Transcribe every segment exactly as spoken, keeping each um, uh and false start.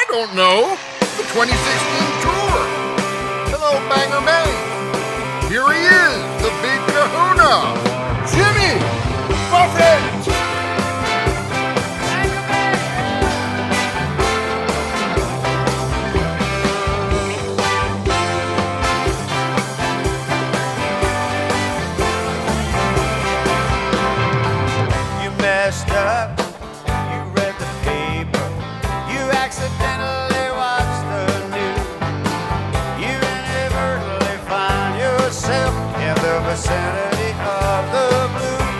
don't know. The twenty sixteen tour. Hello, Banger May. Here he is, the big kahuna. Jimmy Buffett. You messed up. You read the paper. You accidentally watched the news. You inadvertently find yourself in the vicinity of the blue.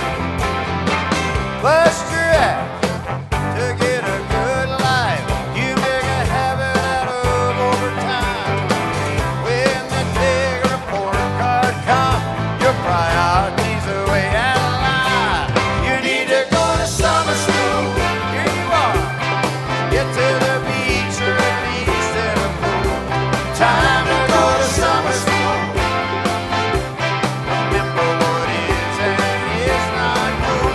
Bust your ass to get a good life. You make a habit out of overtime. When the big report card comes, your priorities are way out of line. You need to go to summer school. Here you are. Get to the beach or at least in a pool. Time to go to summer school. Remember what is and is not cool.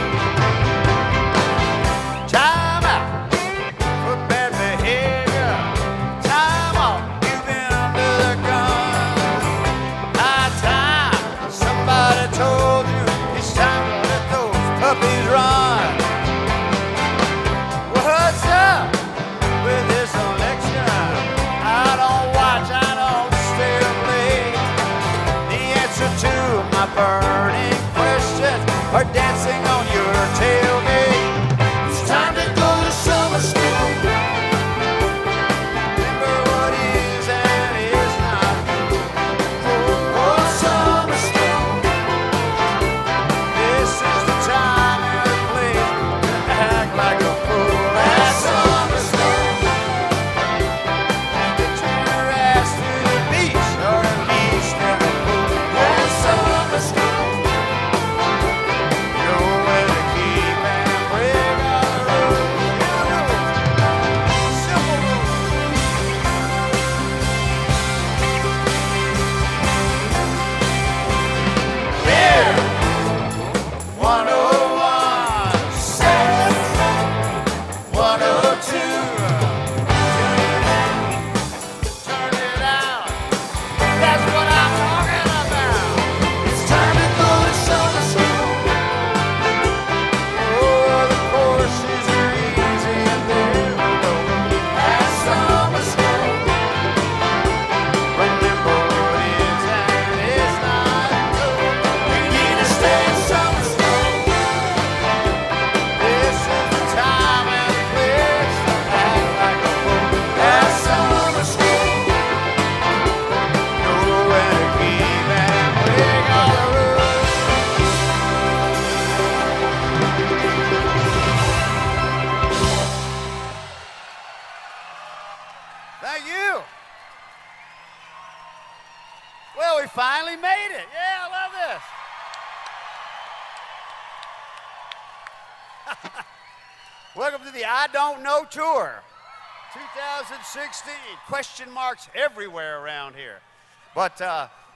Time out for bad behavior. Time off, you've been under the gun. High time, somebody told you it's time to let those puppies run. What's up with this election? I don't watch, I don't stay up late. The answer to my burning questions are dancing on your tailgate. It's time to go to summer school. Remember what is and is not cool. Oh, oh, summer school. This is the time and the place to act like a fool at summer school. Get your ass to the beach or at least in the pool at summer school. Know where to keep and break all the rules. You know, simple rules. Here, one oh one, seven, one oh two. Turn it out. That's what I'm talking about. It's time to go to summer school. Oh, the courses are easy and they're low at summer school. Remember what is and is not cool. You need to stay in summer school. This is the time and the place to act like a fool at summer school. Know where to keep and break all the rules. Thank you. Well, we finally made it. Yeah, I love this. Welcome to the I Don't Know Tour two thousand sixteen. Question marks everywhere around here. But uh,